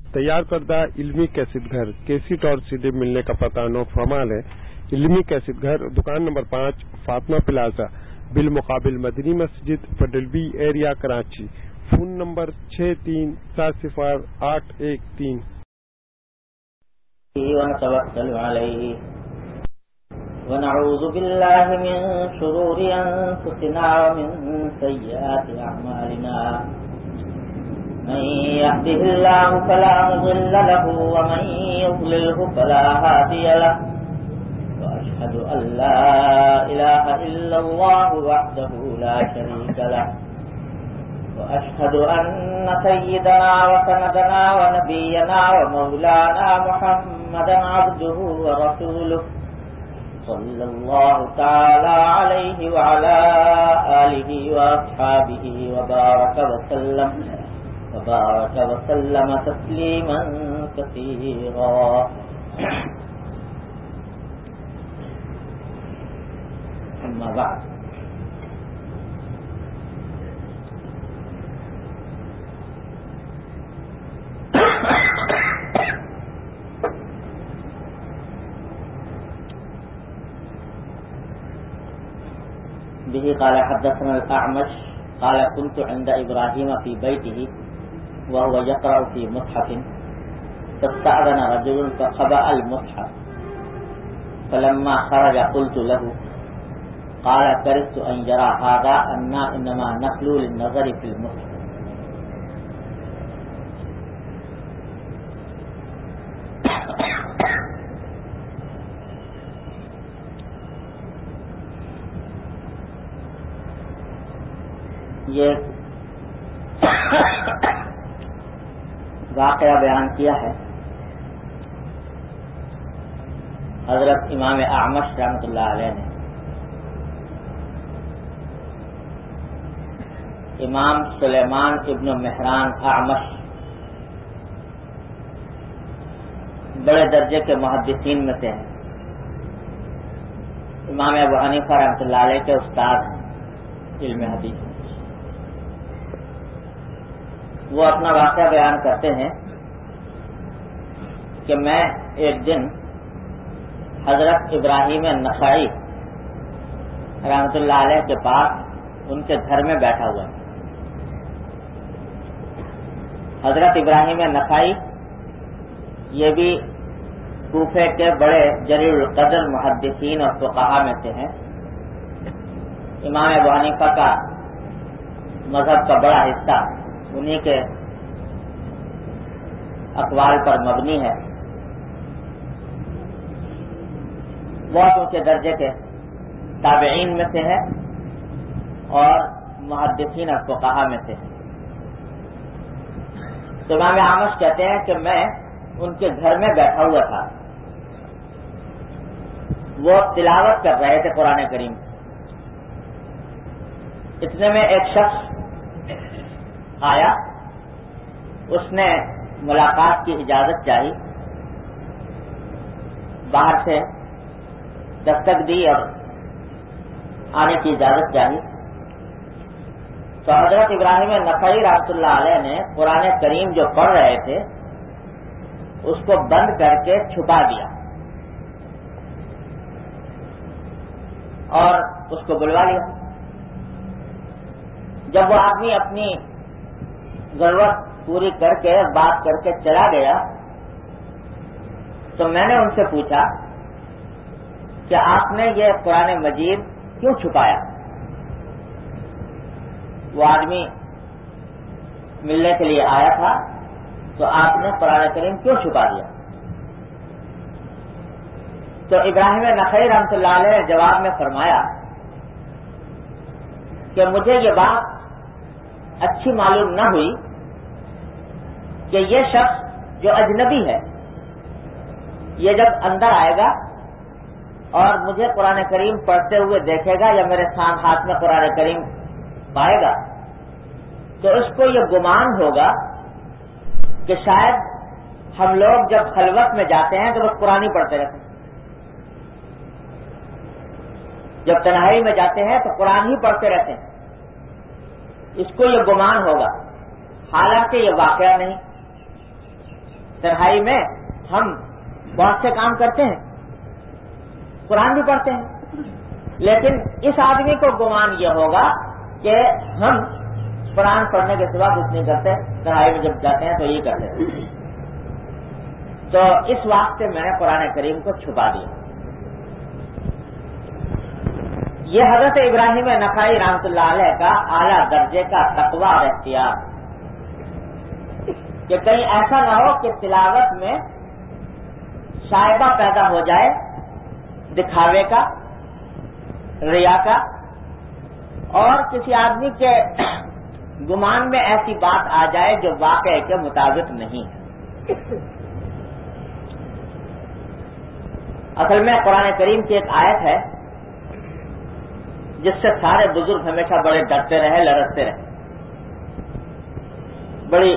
تیار کردہ علمی کیسٹ گھر کیسٹ اور CD ملنے کا پتہ نو فرمال ہے۔ علمی کیسٹ گھر دکان نمبر 5 فاطمہ پلازا بالمقابل مدنی مسجد federal B area Karachi. Phone number 63400813۔ ونتوکل علیہ ونعوذ باللہ من شرور انفسنا ومن سیئات اعمالنا من يهده الله فلا مضل له ومن يضلله فلا هادي له واشهد ان لا اله الا الله وحده لا شريك له واشهد ان سيدنا وسندنا ونبينا ومولانا محمدا عبده ورسوله صلى الله تعالى عليه وعلى آله وأصحابه وبارك وسلم تسليما كثيرا۔ أما بعد، به قال حدثنا الأعمش قال كنت عند إبراهيم في بيته وهو يقرأ في مصحف فاستأذن رجل فخبأ المصحف فلما خرج قلت له قال كرهت أن يرى هذا أننا إنما نخلو للنظر في المصحف۔ یہ واقعہ بیان کیا ہے حضرت امام اعمش رحمۃ اللہ علیہ نے۔ امام سلیمان ابن مہران اعمش بڑے درجے کے محدثین میں سے ہیں۔ امام ابو حنیفہ رحمۃ اللہ علیہ کے استاد ہیں علم حدیث۔ وہ اپنا واقعہ بیان کرتے ہیں کہ میں ایک دن حضرت ابراہیم نخعی رحمۃ اللہ علیہ کے پاس ان کے گھر میں بیٹھا ہوا تھا۔ حضرت ابراہیم نخعی یہ بھی کوفے کے بڑے جلیل القدر محدثین اور فقہا میں سے ہیں۔ امام ابو حنیفہ کا مذہب کا بڑا حصہ انہی کے اقوال پر مبنی ہے۔ بہت اونچے درجے کے تابعین میں سے ہے اور محدثین اور فقہا میں سے ہے۔ تو امام اعمش کہتے ہیں کہ میں ان کے گھر میں بیٹھا ہوا تھا، وہ تلاوت کر رہے تھے قرآن کریم۔ اتنے میں ایک شخص آیا، اس نے ملاقات کی اجازت چاہی، باہر سے دستک دی اور آنے کی اجازت چاہی۔ تو حضرت ابراہیم نخعی رحمۃ اللہ علیہ نے قرآن کریم جو پڑھ رہے تھے اس کو بند کر کے چھپا دیا اور اس کو بلوا لیا۔ جب وہ آدمی اپنی ضرورت پوری کر کے بات کر کے چلا گیا تو میں نے ان سے پوچھا کہ آپ نے یہ قرآن مجید کیوں چھپایا؟ وہ آدمی ملنے کے لیے آیا تھا تو آپ نے قرآن کریم کیوں چھپا دیا؟ تو ابراہیم نخعی رحمۃ اللہ علیہ نے جواب میں فرمایا کہ مجھے یہ بات اچھی معلوم نہ ہوئی کہ یہ شخص جو اجنبی ہے یہ جب اندر آئے گا اور مجھے قرآن کریم پڑھتے ہوئے دیکھے گا یا میرے ہاتھ میں قرآن کریم پائے گا تو اس کو یہ گمان ہوگا کہ شاید ہم لوگ جب خلوت میں جاتے ہیں تو بس قرآن ہی پڑھتے رہتے ہیں، جب تنہائی میں جاتے ہیں تو قرآن ہی پڑھتے رہتے ہیں، اس کو یہ گمان ہوگا، حالانکہ یہ واقعہ نہیں۔ تنہائی میں ہم بہت سے کام کرتے ہیں، قرآن بھی پڑھتے ہیں، لیکن اس آدمی کو گمان یہ ہوگا کہ ہم قرآن پڑھنے کے سوا کچھ نہیں کرتے، تنہائی میں جب جاتے ہیں تو یہ کرتے ہیں. تو اس واسطے میں نے قرآن کریم کو چھپا دیا. یہ حضرت ابراہیم نخعی رحمۃ اللہ علیہ کا اعلیٰ درجے کا تقویٰ اور اختیار کہ کہیں ایسا نہ ہو کہ تلاوت میں شائبہ پیدا ہو جائے دکھاوے کا، ریا کا، اور کسی آدمی کے گمان میں ایسی بات آ جائے جو واقعے کے مطابق نہیں ہے. اصل میں قرآن کریم کی ایک آیت ہے جس سے سارے بزرگ ہمیشہ بڑے ڈرتے رہے، لرزتے رہے. بڑی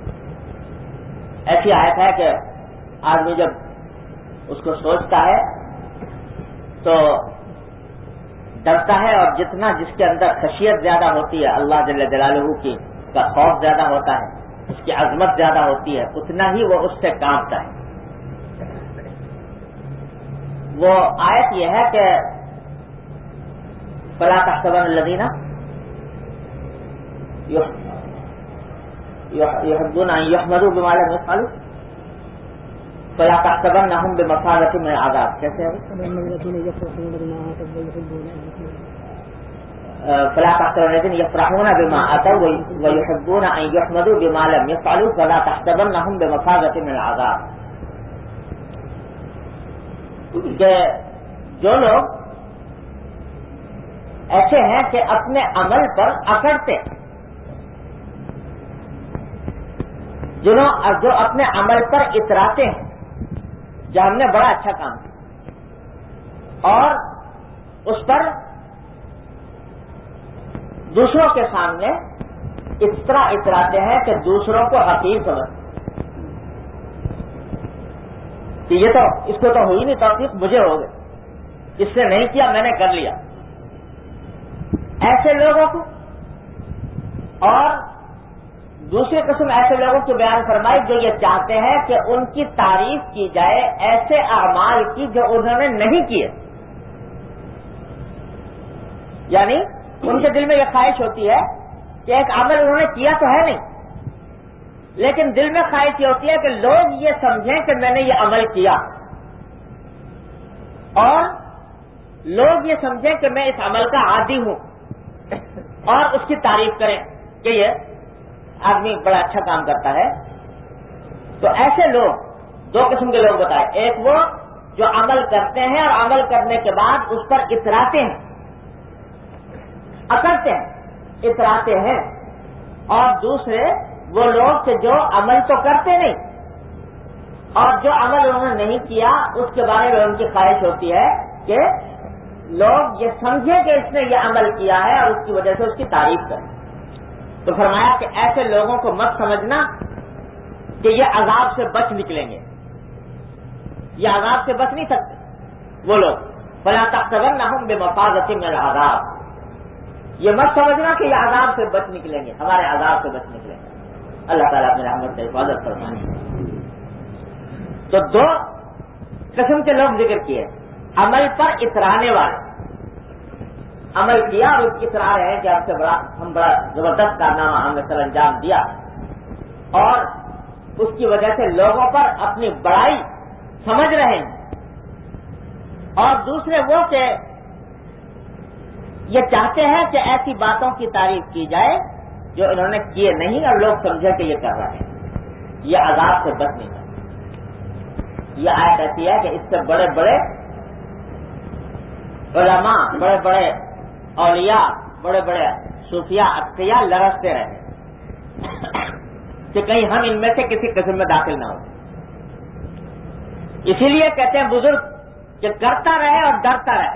ایسی آیت ہے کہ آدمی جب اس کو سوچتا ہے تو ڈرتا ہے، اور جتنا جس کے اندر خشیت زیادہ ہوتی ہے اللہ جل جلالہ کی کا خوف زیادہ ہوتا ہے، اس کی عظمت زیادہ ہوتی ہے، اتنا ہی وہ اس سے کانپتا ہے. وہ آیت یہ ہے کہ فلا تحسبن الذين يحبون ان يحمدوا بما لم يفعلوا فلا تحسبنهم بمفازة من العذاب. کیسے ہے؟ فلا تحسبن الذين يفرحون بما اتوا ويحبون ان يحمدوا بما لم يفعلوا فلا تحسبنهم بمفازة من العذاب. کہ جو لوگ ایسے ہیں کہ اپنے عمل پر اکڑتے، جو اپنے عمل پر اتراتے ہیں، جو ہم نے بڑا اچھا کام کیا اور اس پر دوسروں کے سامنے اس طرح اتراتے ہیں کہ دوسروں کو حقیر سمجھتے کہ یہ تو اس کو تو ہوئی نہیں توفیق، مجھے ہو گئی، اس نے نہیں کیا میں نے کر لیا. ایسے لوگوں کو اور دوسری قسم ایسے لوگوں کی بیان فرمائی جو یہ چاہتے ہیں کہ ان کی تعریف کی جائے ایسے اعمال کی جو انہوں نے نہیں کیے. یعنی ان کے دل میں یہ خواہش ہوتی ہے کہ ایک عمل انہوں نے کیا تو ہے نہیں، لیکن دل میں خواہش یہ ہوتی ہے کہ لوگ یہ سمجھیں کہ میں نے یہ عمل کیا، اور لوگ یہ سمجھیں کہ میں اس عمل کا عادی ہوں، اور اس کی تعریف کریں کہ یہ آدمی بڑا اچھا کام کرتا ہے. تو ایسے لوگ دو قسم کے لوگ بتائے. ایک وہ جو عمل کرتے ہیں اور عمل کرنے کے بعد اس پر اتراتے ہیں، اکڑتے ہیں، اتراتے ہیں. اور دوسرے وہ لوگ کہ جو عمل تو کرتے نہیں، اور جو عمل انہوں نے نہیں کیا اس کے بارے میں ان کی خواہش ہوتی ہے کہ لوگ یہ سمجھیں کہ اس نے یہ عمل کیا ہے اور اس کی وجہ سے اس کی تعریف کریں. تو فرمایا کہ ایسے لوگوں کو مت سمجھنا کہ یہ عذاب سے بچ نکلیں گے، یہ عذاب سے بچ نہیں سکتے وہ لوگ. فلا تحسبنهم بمفازة من العذاب، یہ مت سمجھنا کہ یہ عذاب سے بچ نکلیں گے، ہمارے عذاب سے بچ نکلیں گے. اللہ تعالیٰ اپنی رحمت سے حفاظت فرمائے. تو دو قسم کے لوگ ذکر کیے. عمل پر اترانے والے، عمل کیا اور اس کی اترا رہے ہیں کہ ہم بڑا زبردست کارنامہ ہم نے سر انجام دیا، اور اس کی وجہ سے لوگوں پر اپنی بڑائی سمجھ رہے ہیں. اور دوسرے وہ کہ یہ چاہتے ہیں کہ ایسی باتوں کی تعریف کی جائے جو انہوں نے کیے نہیں اور لوگ سمجھے کہ یہ کر رہے ہیں. یہ عذاب سے بچ نہیں سکتے. یہ آیت ایسی ہے کہ اس سے بڑے بڑے علماء، بڑے بڑے اولیاء، بڑے بڑے صوفیاء، اتقیاء لرزتے رہے کہ کہیں ہم ان میں سے کسی قسم میں داخل نہ ہو. اسی لیے کہتے ہیں بزرگ کہ کرتا رہے اور ڈرتا رہے،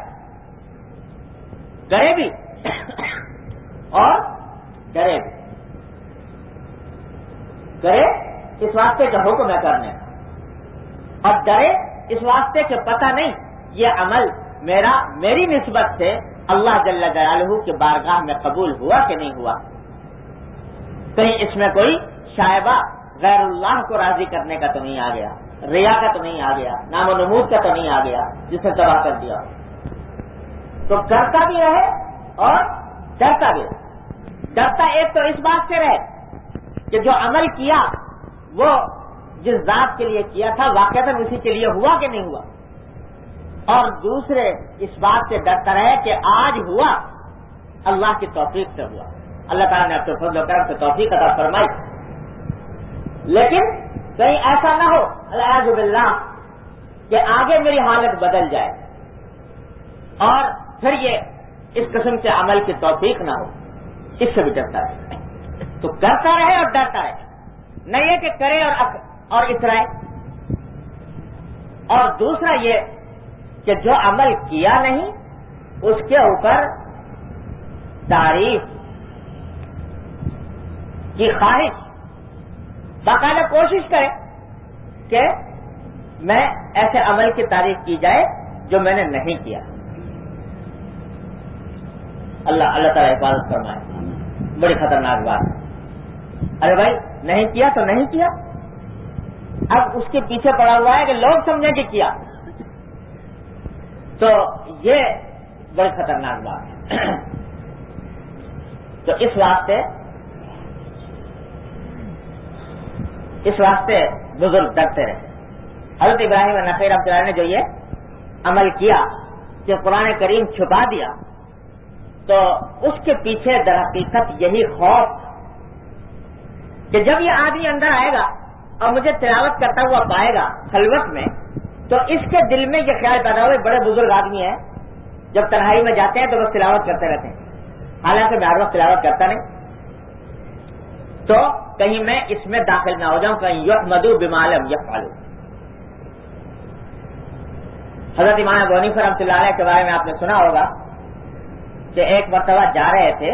کرے بھی اور ڈرے بھی. کرے اس واسطے کا حکم ہے کرنے کا، اور ڈرے اس واسطے کہ پتہ نہیں یہ عمل میری نسبت سے اللہ جل جلالہ کی بارگاہ میں قبول ہوا کہ نہیں ہوا، کہیں اس میں کوئی شائبہ غیر اللہ کو راضی کرنے کا تو نہیں آ گیا, ریا کا تو نہیں آ گیا, نام و نمود کا تو نہیں آ گیا جسے تباہ کر دیا. تو کرتا بھی رہے اور ڈرتا بھی رہے. ڈرتا ایک تو اس بات سے رہے کہ جو عمل کیا وہ جس ذات کے لیے کیا تھا واقعتاً اسی کے لیے ہوا کہ نہیں ہوا, اور دوسرے اس بات سے ڈرتا رہے کہ آج ہوا اللہ کی توفیق سے ہوا, اللہ تعالیٰ نے اپنے فضل و کرم سے توفیق عطا فرمائی. لیکن کہیں ایسا نہ ہو الیاذ باللہ کہ آگے میری حالت بدل جائے اور پھر یہ اس قسم کے عمل کی توفیق نہ ہو, اس سے بھی ڈرتا رہے. تو کرتا رہے اور ڈرتا رہے, نہ یہ کہ کرے اور اترائے. اور دوسرا یہ کہ جو عمل کیا نہیں اس کے اوپر تعریف کی خواہش, باقاعدہ کوشش کرے کہ میں ایسے عمل کی تعریف کی جائے جو میں نے نہیں کیا. اللہ تعالیٰ حفاظت فرمائے, بڑی خطرناک بات ہے. ارے بھائی نہیں کیا تو نہیں کیا, اب اس کے پیچھے پڑا ہوا ہے کہ لوگ سمجھیں کہ کیا, تو یہ بڑی خطرناک بات ہے. تو اس واسطے بزرگ ڈرتے رہے. حضرت ابراہیم نخعی رحمۃ اللہ نے جو یہ عمل کیا کہ قرآن کریم چھپا دیا, تو اس کے پیچھے در حقیقت یہی خوف کہ جب یہ آدمی اندر آئے گا اور مجھے تلاوت کرتا ہوا پائے گا خلوت میں, تو اس کے دل میں یہ خیال پیدا ہوئے بڑے بزرگ آدمی ہیں, جب تنہائی میں جاتے ہیں تو بس تلاوت کرتے رہتے ہیں, حالانکہ میں ہر وقت تلاوت کرتا نہیں. تو کہیں میں اس میں داخل نہ ہو جاؤں, کہیں یحمدوا بما لم یفعلوا. حضرت امام ابو حنیفہ رحمۃ اللہ علیہ کے بارے میں آپ نے سنا ہوگا کہ ایک مرتبہ جا رہے تھے,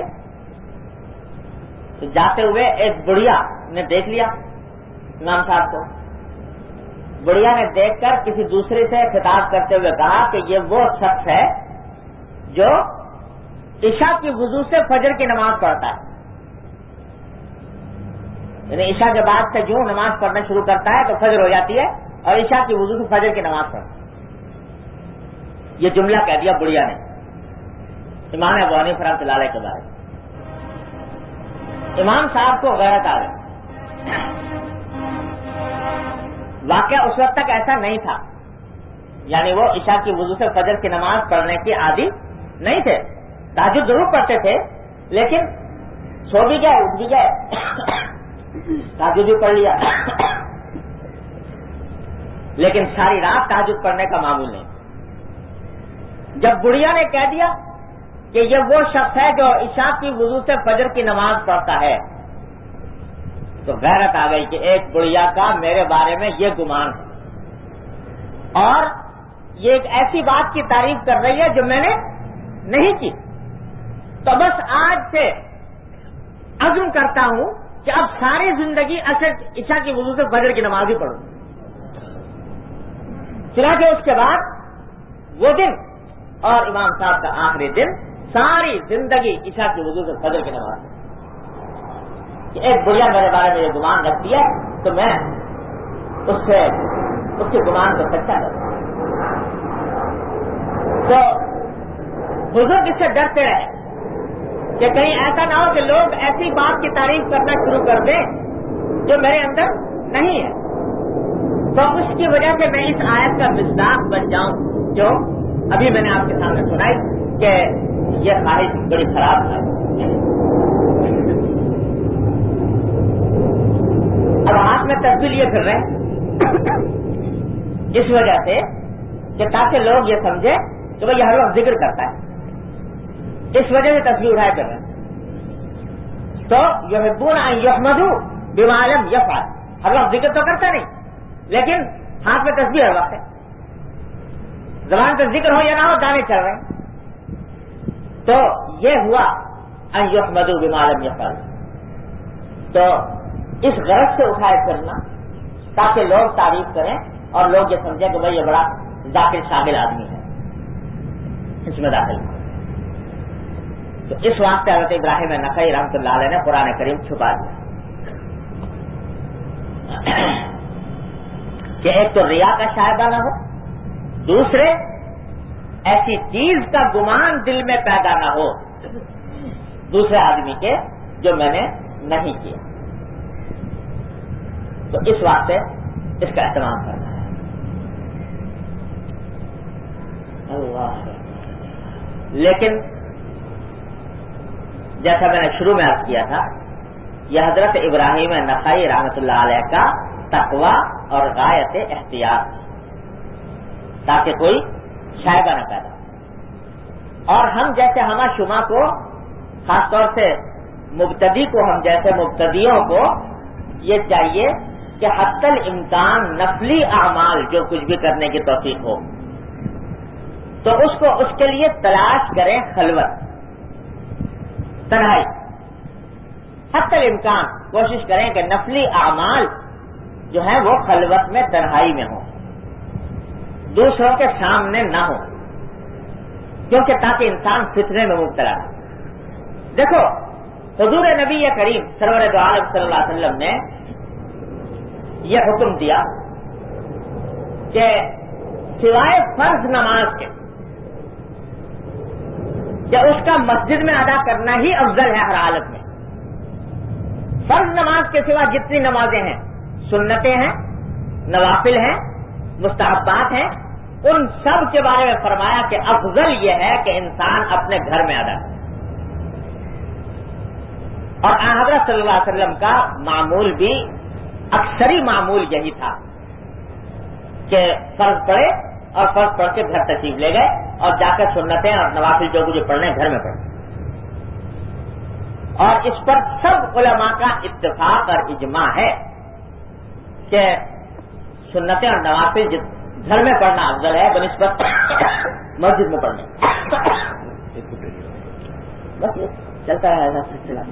تو جاتے ہوئے ایک بڑھیا نے دیکھ لیا امام صاحب کو. بڑھیا نے دیکھ کر کسی دوسرے سے خطاب کرتے ہوئے کہا کہ یہ وہ شخص ہے جو عشاء کی وضو سے فجر کی نماز پڑھتا ہے. یعنی عشاء کے بعد سے جو نماز پڑھنا شروع کرتا ہے تو فجر ہو جاتی ہے, اور عشاء کی وضو سے فجر کی نماز پڑھتا ہے. یہ جملہ کہہ دیا بڑھیا نے امام ابو حنیفہ رحمۃ اللہ علیہ کے بارے میں. امام صاحب کو غیرت آ گئی. واقعہ اس وقت تک ایسا نہیں تھا, یعنی وہ عشاء کی وضو سے فجر کی نماز پڑھنے کی عادی نہیں تھے. تہجد ضرور پڑھتے تھے لیکن سو بھی گئے اٹھ بھی گئے, تہجد بھی پڑھ لیا, لیکن ساری رات تہجد پڑھنے کا معمول نہیں. جب بڑھیا نے کہہ دیا کہ یہ وہ شخص ہے جو عشاء کی وضو سے فجر کی نماز پڑھتا ہے, تو غیرت آ گئی کہ ایک بڑھیا کا میرے بارے میں یہ گمان ہے, اور یہ ایک ایسی بات کی تعریف کر رہی ہے جو میں نے نہیں کی. تو بس آج سے عزم کرتا ہوں کہ اب ساری زندگی عشاء کی وضو سے فجر کی نماز ہی پڑھوں. چنانچہ اس کے بعد وہ دن اور امام صاحب کا آخری دن ساری زندگی عشاء کی وضو سے فجر کی نماز. کہ ایک بڑھیا میرے بارے میں یہ گمان رکھتی ہے تو میں اس کے گمان کو سچا کروں. تو بزرگ اس سے ڈرتے رہے کہ کہیں ایسا نہ ہو کہ لوگ ایسی بات کی تعریف کرنا شروع کر دیں جو میرے اندر نہیں ہے. تو اس کی وجہ سے میں اس آیت کا مصداق بن جاؤں جو ابھی میں نے آپ کے سامنے سنائی کہ یہ خواہش بڑی خراب ہے. اب ہاتھ میں تصویر لیے پھر رہے اس وجہ سے کہ تاکہ لوگ یہ سمجھے کہ وہ ہر وقت ذکر کرتا ہے, اس وجہ سے تصویر اٹھائے کر رہے ہیں. تو یحبون ان یحمدوا بما لم یفعل, ہر وقت ذکر تو کرتا نہیں لیکن ہاتھ میں تصویر ہر وقت ہے, زبان پہ ذکر ہو یا نہ ہو دانے چل رہے ہیں. تو یہ ہوا ان یحمدوا بما لم یفعل. تو اس غرض سے اٹھائے کرنا تاکہ لوگ تعریف کریں اور لوگ یہ سمجھیں کہ بھائی یہ بڑا ذاکر شامل آدمی ہے, اس میں داخل. تو اس واسطے حضرت ابراہیم نخعی رحمۃ اللہ علیہ نے قرآن کریم چھپا دیا. کہ ایک تو ریا کا شائبہ نہ ہو، دوسرے ایسی چیز کا گمان دل میں پیدا نہ ہو دوسرے آدمی کے جو میں نے نہیں کیا. تو اس واسطے اس کا اہتمام کرنا ہے. اللہ. لیکن جیسا میں نے شروع میں عرض کیا تھا، یہ حضرت ابراہیم نخعی رحمۃ اللہ علیہ کا تقویٰ اور غایت احتیاط، تاکہ کوئی شائبہ نہ پیدا. اور ہم جیسے ہمہ شمہ کو، خاص طور سے مبتدی کو، ہم جیسے مبتدیوں کو یہ چاہیے کہ حتی الامکان نفلی اعمال جو کچھ بھی کرنے کی توفیق ہو تو اس کے لیے تلاش کریں خلوت، تنہائی. حتی الامکان کوشش کریں کہ نفلی اعمال جو ہے وہ خلوت میں، تنہائی میں ہوں، دوسروں کے سامنے نہ ہو، کیونکہ تاکہ انسان فتنے میں مبتلا نہ. دیکھو حضور نبی کریم سرور دو عالم صلی اللہ علیہ وسلم نے یہ حکم دیا کہ سوائے فرض نماز کے کہ اس کا مسجد میں ادا کرنا ہی افضل ہے ہر حالت میں. فرض نماز کے سوا جتنی نمازیں ہیں، سنتیں ہیں، نوافل ہیں، مستحبات ہیں، ان سب کے بارے میں فرمایا کہ افضل یہ ہے کہ انسان اپنے گھر میں ادا کرے. اور حضرت صلی اللہ علیہ وسلم کا معمول بھی اکثری معمول یہی تھا کہ فرض پڑھے اور فرض پڑھ کے گھر تشریف لے گئے اور جا کر سنتیں اور نوافل جو کچھ پڑھنے گھر میں پڑھے. اور اس پر سب علماء کا اتفاق اور اجماع ہے کہ سنتیں اور نوافل گھر میں پڑھنا افضل ہے بنسبت مسجد میں پڑھنے. بس یہ چلتا رہے گا سلسلہ.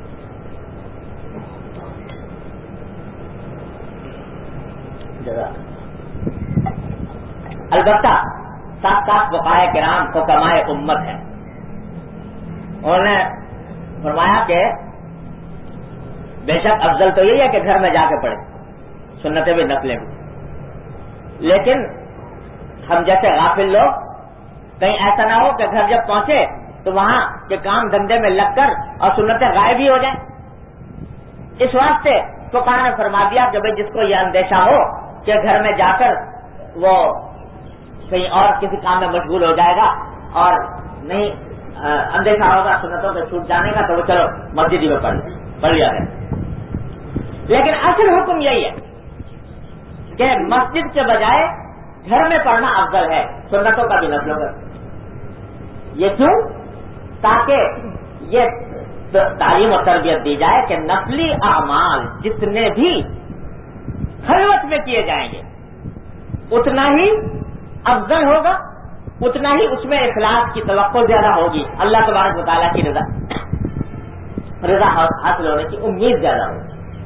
البتہ ساتھ ساتھ فقہائے کرام حکمائے امت ہیں، انہوں نے فرمایا کہ بے شک افضل تو یہی ہے کہ گھر میں جا کے پڑھے، سنتیں بھی نفلیں بھی. لیکن ہم جیسے غافل لوگ کہیں ایسا نہ ہو کہ گھر جب پہنچے تو وہاں کے کام دھندے میں لگ کر اور سنتیں غائب ہی ہو جائیں. اس واسطے فقہاء نے فرما دیا کہ بھئی جس کو یہ اندیشہ ہو کہ گھر میں جا کر وہ کہیں اور کسی کام میں مشغول ہو جائے گا اور نہیں اندیشہ ہوگا سنتوں سے چھوٹ جانے کا، تو وہ چلو مسجد ہی میں پڑھ لیا گیا. لیکن اصل حکم یہی ہے کہ مسجد کے بجائے گھر میں پڑھنا افضل ہے، سنتوں کا بھی نفلوں کا. یہ کیوں؟ تاکہ یہ تعلیم اور تربیت دی جائے کہ نفلی اعمال جتنے بھی خلوت میں کیے جائیں گے اتنا ہی افضل ہوگا، اتنا ہی اس میں اخلاص کی توقع زیادہ ہوگی، اللہ تبارک و تعالیٰ کی رضا حاصل ہونے کی امید زیادہ ہوگی.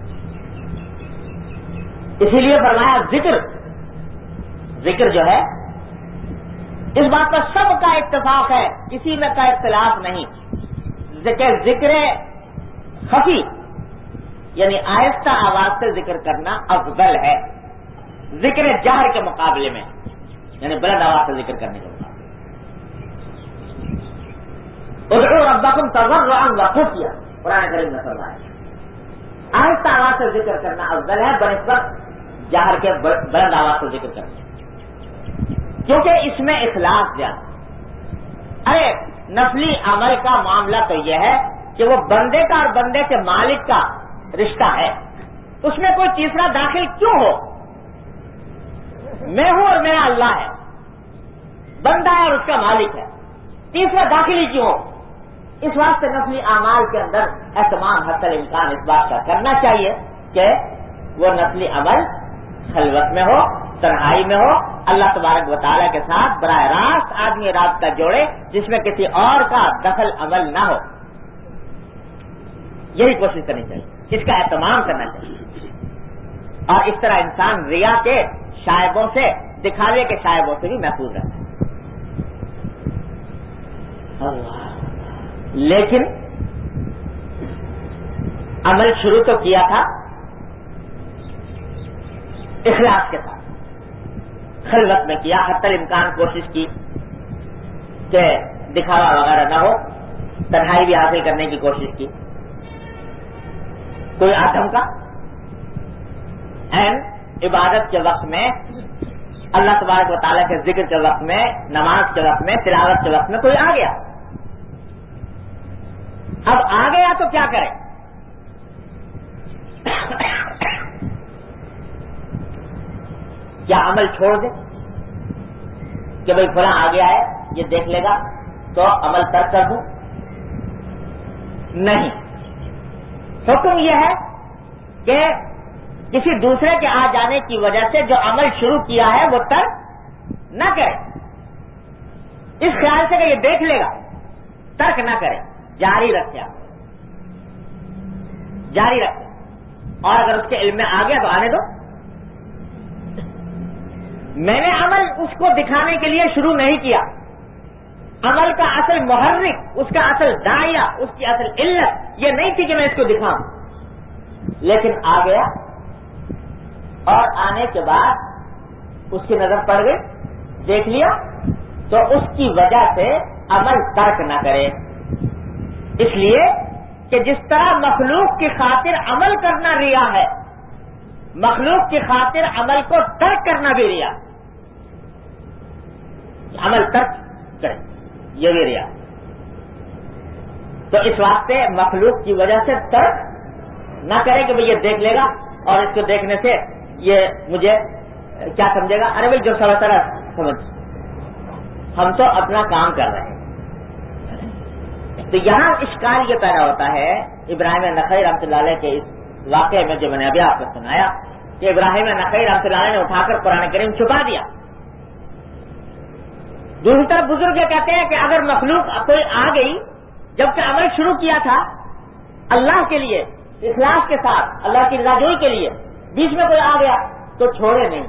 اسی لیے فرمایا ذکر جو ہے اس بات پر سب کا اتفاق ہے، کسی میں کا اختلاف نہیں. ذکر خفی یعنی آہستہ آواز سے ذکر کرنا افضل ہے ذکر جہر کے مقابلے میں، یعنی بلند آواز سے ذکر کرنے کے مقابلے. ادعوا ربکم تضرعا وخفیا، قرآن کریم نے فرمایا آہستہ آواز سے ذکر کرنا افضل ہے بنسبت جہر کے بلند آواز سے ذکر کرنا، کیونکہ اس میں اخلاص زیادہ. ارے نفلی عمل کا معاملہ تو یہ ہے کہ وہ بندے کا اور بندے کے مالک کا رشتہ ہے، اس میں کوئی تیسرا داخل کیوں ہو؟ میں ہوں اور میرا اللہ ہے، بندہ ہے اور اس کا مالک ہے، تیسرا داخل ہی کیوں ہو؟ اس واسطے نفلی اعمال کے اندر اہتمام حتی الامکان اس بات کا کرنا چاہیے کہ وہ نفلی عمل خلوت میں ہو، تنہائی میں ہو، اللہ تبارک و تعالیٰ کے ساتھ براہ راست آدمی رابطہ جوڑے جس میں کسی اور کا دخل عمل نہ ہو. یہی کوشش کرنی چاہیے، اس کا اہتمام کرنا چاہیے. اور اس طرح انسان ریا کے شائبوں سے، دکھاوے کے شائبوں سے بھی محفوظ رہتا ہے. لیکن عمل شروع تو کیا تھا، اخلاص کے ساتھ خلوت میں کیا، حتی الامکان کوشش کی کہ دکھاوا وغیرہ نہ ہو، تنہائی بھی حاصل کرنے کی کوشش کی. کوئی آدم کا عبادت کے وقت میں، اللہ تبارک و تعالیٰ کے ذکر کے وقت میں، نماز کے وقت میں، تلاوت کے وقت میں کوئی آ گیا. اب آ گیا تو کیا کرے؟ کیا عمل چھوڑ دے کہ بھئی فلاں آ گیا ہے یہ دیکھ لے گا تو عمل ترک کر دوں؟ نہیں. حکم یہ ہے کہ کسی دوسرے کے آ جانے کی وجہ سے جو عمل شروع کیا ہے وہ ترک نہ کرے، اس خیال سے کہ یہ دیکھ لے گا، ترک نہ کرے، جاری رکھے، جاری رکھے. اور اگر اس کے علم میں آ گیا تو آنے دو. میں نے عمل اس کو دکھانے کے لیے شروع نہیں کیا. عمل کا اصل محرک، اس کا اصل داعیہ، اس کی اصل علت یہ نہیں تھی کہ میں اس کو دکھاؤں، لیکن آ گیا اور آنے کے بعد اس کی نظر پڑ گئی، دیکھ لیا، تو اس کی وجہ سے عمل ترک نہ کرے. اس لیے کہ جس طرح مخلوق کی خاطر عمل کرنا ریا ہے، مخلوق کی خاطر عمل کو ترک کرنا بھی ریا. عمل ترک کرے یہ بھی ریا. تو اس واسطے مخلوق کی وجہ سے ترک نہ کرے کہ بھئی یہ دیکھ لے گا اور اس کو دیکھنے سے یہ مجھے کیا سمجھے گا، ارے بھائی جو سمجھتا رہا سمجھ، ہم تو اپنا کام کر رہے ہیں. تو یہاں اشکال یہ پیدا ہوتا ہے ابراہیم نخعی رحمۃ اللہ علیہ کے اس واقعے میں جو میں نے ابھی آپ کو سنایا کہ ابراہیم نخعی رحمۃ اللہ علیہ نے اٹھا کر قرآن کریم چھپا دیا. دوسری طرف بزرگ یہ کہتے ہیں کہ اگر مخلوق کوئی آ گئی جبکہ عمل شروع کیا تھا اللہ کے لیے اخلاص کے ساتھ، اللہ کی رضا جوئی کے لیے، بیچ میں کوئی آ گیا تو چھوڑے نہیں.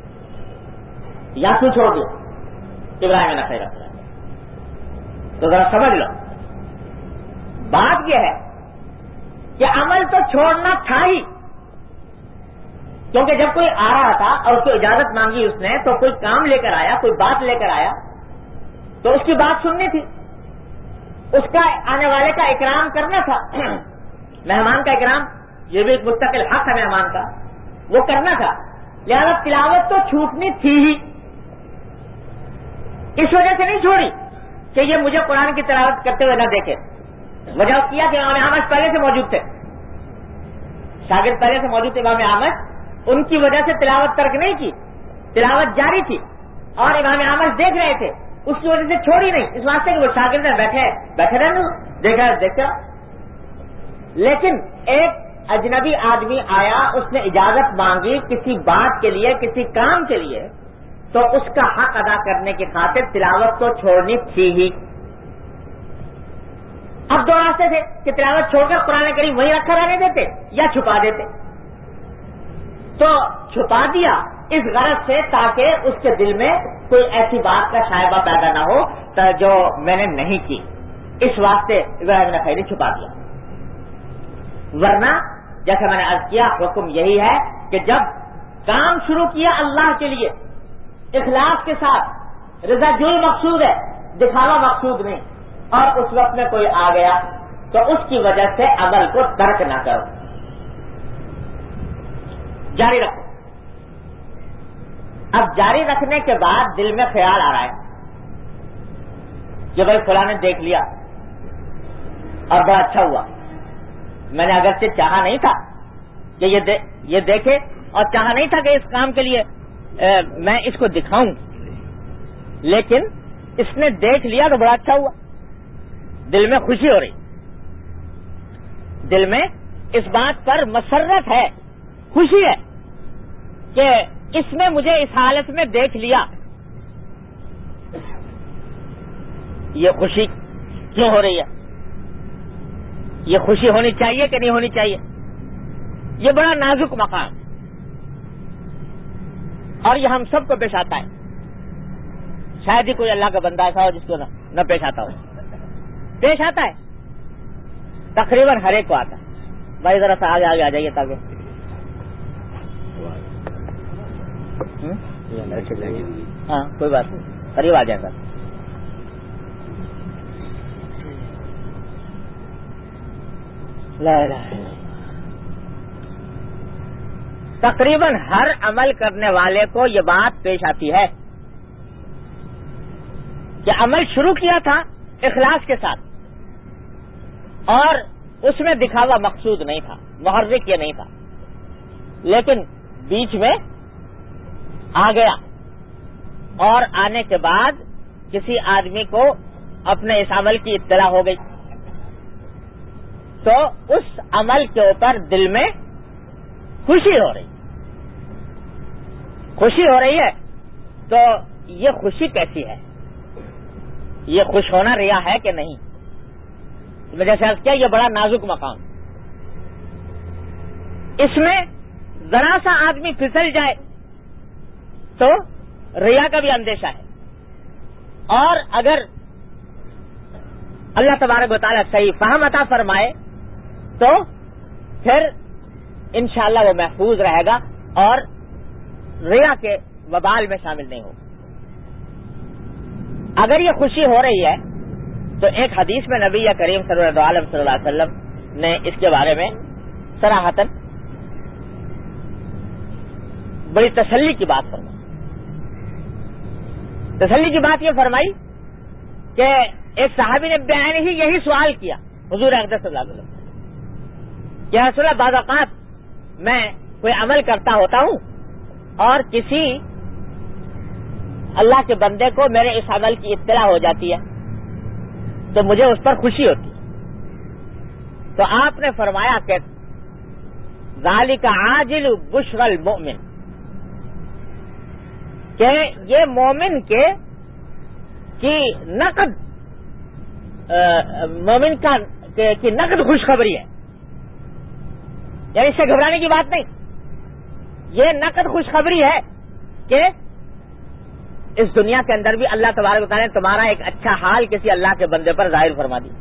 یا کیوں چھوڑ دیا ابراہیم نخعی رحمۃ اللہ علیہ؟ تو ذرا سمجھ لو، بات یہ ہے کہ عمل تو چھوڑنا تھا ہی، کیونکہ جب کوئی آ رہا تھا اور اس کو اجازت مانگی اس نے تو کوئی کام لے کر آیا، کوئی بات لے کر آیا تو اس کی بات سننی تھی، اس کا آنے والے کا اکرام کرنا تھا. مہمان کا اکرام یہ بھی ایک مستقل حق ہے مہمان کا، وہ کرنا تھا. لہذا تلاوت تو چھوٹنی تھی ہی، اس وجہ سے نہیں چھوڑی کہ یہ مجھے قرآن کی تلاوت کرتے ہوئے نہ دیکھے. وجہ کیا کہ امام احمد پہلے سے موجود تھے، شاگرد پہلے سے موجود تھے امام احمد، ان کی وجہ سے تلاوت ترک نہیں کی، تلاوت جاری تھی اور امام احمد دیکھ رہے تھے، اس کی وجہ سے چھوڑی نہیں، اس واسطے کہ وہ شاگرد بیٹھے رہنے دیکھا. لیکن ایک اجنبی آدمی آیا، اس نے اجازت مانگی کسی بات کے لیے، کسی کام کے لیے، تو اس کا حق ادا کرنے کی خاطر تلاوت کو چھوڑنی تھی ہی. اب دو راستے تھے کہ تلاوت چھوڑ کر قرآن کریم وہیں رکھا رہنے دیتے یا چھپا دیتے. تو چھپا دیا اس غرض سے تاکہ اس کے دل میں کوئی ایسی بات کا شائبہ پیدا نہ ہو جو میں نے نہیں کی، اس واسطے ابراہیم نخعی نے چھپا دیا. ورنہ جیسے میں نے عرض کیا حکم یہی ہے کہ جب کام شروع کیا اللہ کے لیے اخلاص کے ساتھ، رضا جوئی مقصود ہے، دکھاوا مقصود نہیں، اور اس وقت میں کوئی آ گیا تو اس کی وجہ سے عمل کو ترک نہ کرو، جاری رکھو. اب جاری رکھنے کے بعد دل میں خیال آ رہا ہے کہ بھائی فلاں نے دیکھ لیا اور بڑا اچھا ہوا، میں نے اگرچہ چاہا نہیں تھا کہ یہ دیکھے اور چاہا نہیں تھا کہ اس کام کے لیے میں اس کو دکھاؤں، لیکن اس نے دیکھ لیا تو بڑا اچھا ہوا، دل میں خوشی ہو رہی، دل میں اس بات پر مسرت ہے، خوشی ہے کہ اس نے مجھے اس حالت میں دیکھ لیا. یہ خوشی کیوں ہو رہی ہے؟ یہ خوشی ہونی چاہیے کہ نہیں ہونی چاہیے؟ یہ بڑا نازک مقام اور یہ ہم سب کو پیش آتا ہے. شاید ہی کوئی اللہ کا بندہ ایسا ہو جس کو نہ پیش آتا ہو. پیش آتا ہے، تقریباً ہر ایک کو آتا ہے. بھائی ذرا سا آگے آ جائیے تاکہ ہاں کوئی بات نہیں, قریب آ جائیں گا. تقریباً ہر عمل کرنے والے کو یہ بات پیش آتی ہے کہ عمل شروع کیا تھا اخلاص کے ساتھ, اور اس میں دکھاوا مقصود نہیں تھا, محرک یہ نہیں تھا, لیکن بیچ میں آ گیا, اور آنے کے بعد کسی آدمی کو اپنے اس عمل کی اطلاع ہو گئی, تو اس عمل کے اوپر دل میں خوشی ہو رہی ہے. تو یہ خوشی کیسی ہے؟ یہ خوش ہونا ریا ہے کہ نہیں؟ جیسے عرض کیا, یہ بڑا نازک مقام, اس میں ذرا سا آدمی پھسل جائے تو ریا کا بھی اندیشہ ہے, اور اگر اللہ تبارک و تعالیٰ صحیح فہم عطا فرمائے تو پھر انشاءاللہ وہ محفوظ رہے گا اور ریا کے وبال میں شامل نہیں ہوگا. اگر یہ خوشی ہو رہی ہے تو ایک حدیث میں نبی کریم صلی اللہ علیہ وسلم نے اس کے بارے میں صراحتاً بڑی تسلی کی بات فرمائی. تسلی کی بات یہ فرمائی کہ ایک صحابی نے بعین ہی یہی سوال کیا حضور اقدس صلی اللہ علیہ وسلم, کہ رسول اللہ بعض اوقات میں کوئی عمل کرتا ہوتا ہوں اور کسی اللہ کے بندے کو میرے اس عمل کی اطلاع ہو جاتی ہے تو مجھے اس پر خوشی ہوتی ہے. تو آپ نے فرمایا کہ ذالک عاجل بشر المؤمن, کہ یہ مومن کی نقد خوشخبری ہے, یعنی اس سے گھبرانے کی بات نہیں. یہ نقد خوشخبری ہے کہ اس دنیا کے اندر بھی اللہ تبارک و تعالیٰ نے تمہارا ایک اچھا حال کسی اللہ کے بندے پر ظاہر فرما دی.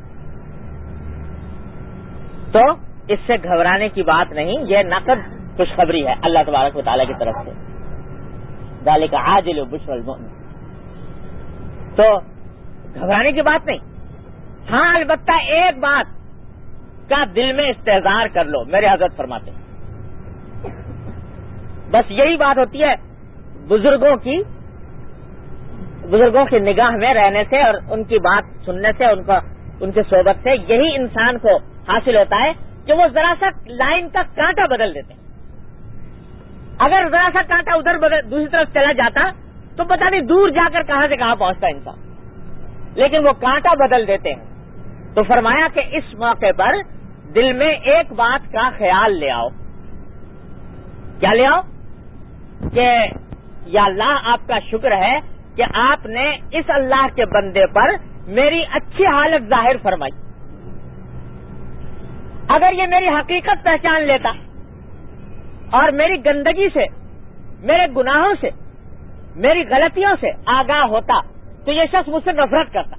تو اس سے گھبرانے کی بات نہیں, یہ نقد خوشخبری ہے اللہ تبارک و تعالیٰ کی طرف سے. ذالک عاجل بشر المؤمن, تو گھبرانے کی بات نہیں. ہاں البتہ ایک بات کا دل میں استحضار کر لو, میرے حضرت فرماتے ہیں, بس یہی بات ہوتی ہے بزرگوں کی نگاہ میں رہنے سے اور ان کی بات سننے سے, ان کے صحبت سے یہی انسان کو حاصل ہوتا ہے کہ وہ ذرا سا لائن کا کانٹا بدل دیتے ہیں. اگر ذرا سا کانٹا ادھر دوسری طرف چلا جاتا تو پتہ نہیں دور جا کر کہاں سے کہاں پہنچتا انسان, لیکن وہ کانٹا بدل دیتے ہیں. تو فرمایا کہ اس موقع پر دل میں ایک بات کا خیال لے آؤ. کیا لے آؤ؟ کہ یا اللہ آپ کا شکر ہے کہ آپ نے اس اللہ کے بندے پر میری اچھی حالت ظاہر فرمائی. اگر یہ میری حقیقت پہچان لیتا اور میری گندگی سے, میرے گناہوں سے, میری غلطیوں سے آگاہ ہوتا تو یہ شخص مجھ سے نفرت کرتا.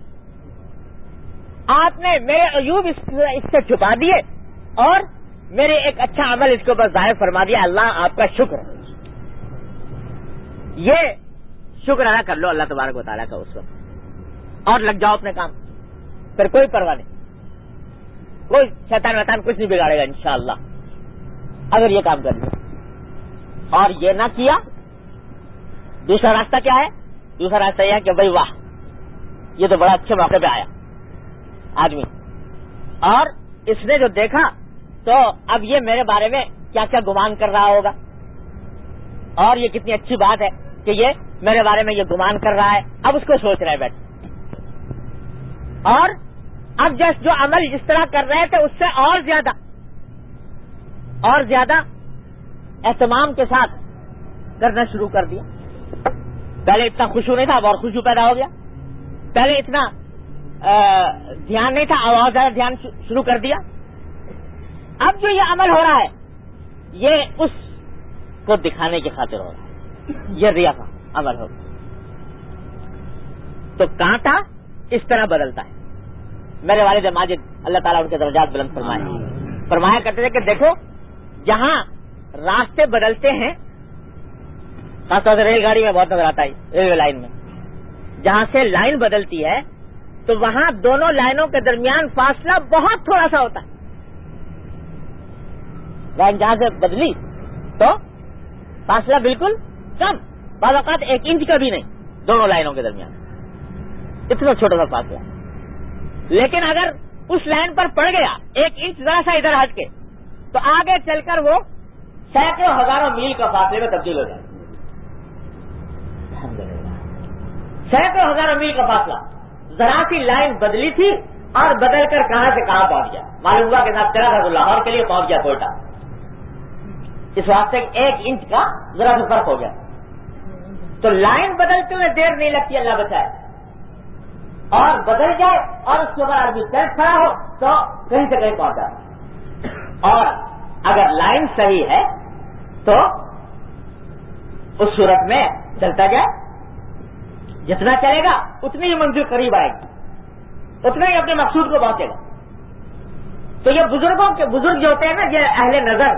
آپ نے میرے عیوب اس سے چھپا دیے اور میرے ایک اچھا عمل اس کے اوپر ظاہر فرما دیا. اللہ آپ کا شکر ہے. یہ شکر ادا کر لو اللہ تبارک و تعالیٰ کا اس وقت, اور لگ جاؤ اپنے کام, پھر کوئی پرواہ نہیں, کوئی شیطان ویطان کچھ نہیں بگاڑے گا انشاءاللہ اگر یہ کام کر لیا. اور یہ نہ کیا, دوسرا راستہ کیا ہے؟ دوسرا راستہ یہ ہے کہ بھائی واہ, یہ تو بڑا اچھے موقع پہ آیا آدمی, اور اس نے جو دیکھا تو اب یہ میرے بارے میں کیا کیا گمان کر رہا ہوگا, اور یہ کتنی اچھی بات ہے کہ یہ میرے بارے میں یہ گمان کر رہا ہے. اب اس کو سوچ رہے بیٹھے, اور اب جو عمل جس طرح کر رہے تھے اس سے اور زیادہ اہتمام کے ساتھ کرنا شروع کر دیا. پہلے اتنا خوشو نہیں تھا, اب اور خوشو پیدا ہو گیا. پہلے اتنا دھیان نہیں تھا, اب اور زیادہ دھیان شروع کر دیا. اب جو یہ عمل ہو رہا ہے یہ اس کو دکھانے کی خاطر ہو رہا ہے, یہ ریا کا عمل ہوگا. تو کانٹا اس طرح بدلتا ہے. میرے والد ماجد اللہ تعالیٰ ان کے درجات بلند فرمایا کرتے تھے کہ دیکھو جہاں راستے بدلتے ہیں خاص طور سے ریل گاڑی میں بہت نظر آتا ہے، ریلوے لائن میں جہاں سے لائن بدلتی ہے تو وہاں دونوں لائنوں کے درمیان فاصلہ بہت تھوڑا سا ہوتا ہے. لائن جہاں سے بدلی تو فاصلہ بالکل کم، بعض اوقات 1 انچ کا بھی نہیں دونوں لائنوں کے درمیان، اتنا چھوٹا سا فاصلہ. لیکن اگر اس لائن پر پڑ گیا 1 انچ ذرا سا ادھر ہٹ کے تو آگے چل کر وہ سینکڑوں ہزاروں میل کا فاصلے میں تبدیل ہو جائے. سینکڑوں ہزاروں میل کا فاصلہ، ذرا سی لائن بدلی تھی اور بدل کر کہاں سے کہاں پہنچ گیا. معلوم ہوا کے ساتھ چلا تھا تو لاہور کے لیے پہنچ گیا کوئٹہ. اس واسطے 1 انچ کا ذرا سا فرق ہو گیا. تو لائن بدلتے ہوئے دیر نہیں لگتی، اللہ بچائے. اور بدل جائے اور اس کے اوپر آدمی چل کھڑا ہو تو کہیں سے کہیں پہنچا. اور اگر لائن صحیح ہے تو اس صورت میں چلتا جائے، جتنا چلے گا اتنی ہی منزل قریب آئے گی، اتنا ہی اپنے مقصود کو پہنچے گا. تو یہ بزرگ جو ہوتے ہیں نا، یہ اہل نظر،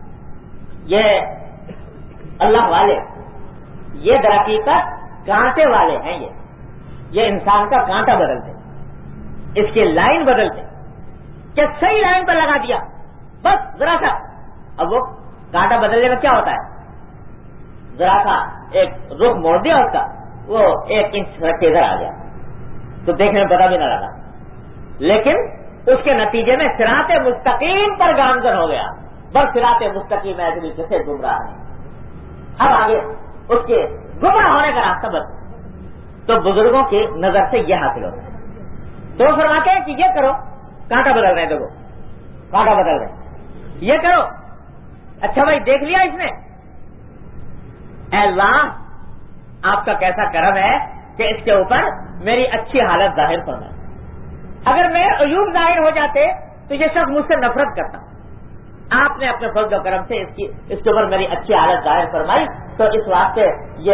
یہ اللہ والے، یہ در حقیقت کانٹے والے ہیں. یہ انسان کا کانٹا بدلتے، اس کی لائن بدلتے کہ صحیح لائن پر لگا دیا بس ذرا سا. اب وہ کانٹا بدلنے میں کیا ہوتا ہے، ذرا سا ایک رخ موڑ دیا اس کا، وہ 1 انچ رکھ کے ادھر آ گیا تو دیکھنے میں پتا بھی نہ لگا. لیکن اس کے نتیجے میں صراط مستقیم پر گامزن ہو گیا. بس صراط مستقیم ایسے بھی کیسے گمراہ ہے. اب آگے اس کے گمراہ ہونے کا راستہ بدل. تو بزرگوں کی نظر سے یہ حاصل ہوتا ہے. تو فرماتے ہیں کہ یہ کرو، کانٹا بدل رہے ہیں، دیکھو کانٹا بدل رہے ہیں، یہ کرو. اچھا بھائی دیکھ لیا اس نے، اے اللہ آپ کا کیسا کرم ہے کہ اس کے اوپر میری اچھی حالت ظاہر فرمائے. اگر میرے عیوب ظاہر ہو جاتے تو یہ شخص مجھ سے نفرت کرتا. آپ نے اپنے فضل و کرم سے اس کے اوپر میری اچھی حالت ظاہر فرمائی تو اس واسطے